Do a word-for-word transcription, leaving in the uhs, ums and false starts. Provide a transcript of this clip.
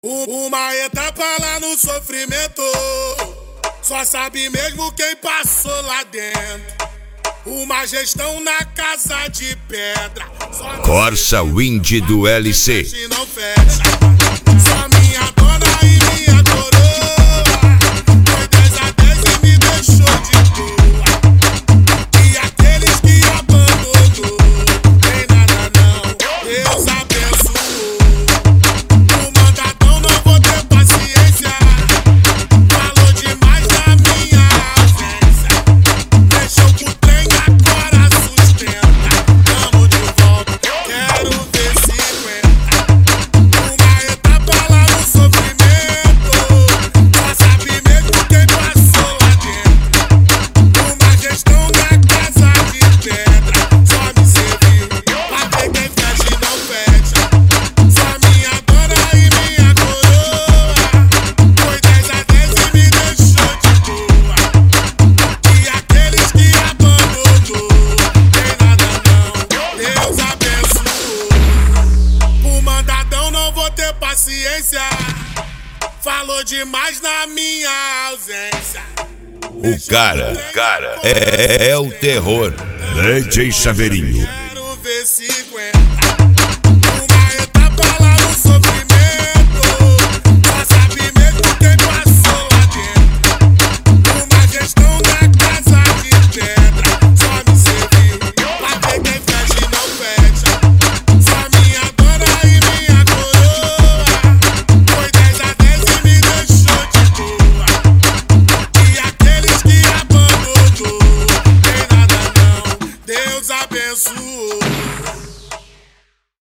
Uma etapa lá no sofrimento, só sabe mesmo quem passou lá dentro. Uma gestão na casa de pedra. Corsa Wind do L C. Não fecha. Só minha dona e minha coroa. Foi dez a dez e me deixou de boa. E aqueles que abandonou, tem nada não, Deus abençoou. O mandadão não vou ter paciência. Falou demais da minha ausência. Deixou pro trem, agora sustenta. Tamo de volta, quero ver se aguenta. Uma etapa lá no sofrimento, só sabe mesmo quem passou lá dentro. Uma gestão na casa de pedra, só me serviu pra ver quem fecha e não fecha. Só minha dona e minha coroa. Foi dez a dez e me deixou de boa. E aqueles que abandonou, tem nada não, Deus abençoou. O mandadão não vou ter paciência. Falou demais na minha ausência. O cara, cara, é, é o terror. D J Chaveirinho. Quero ver se aguenta.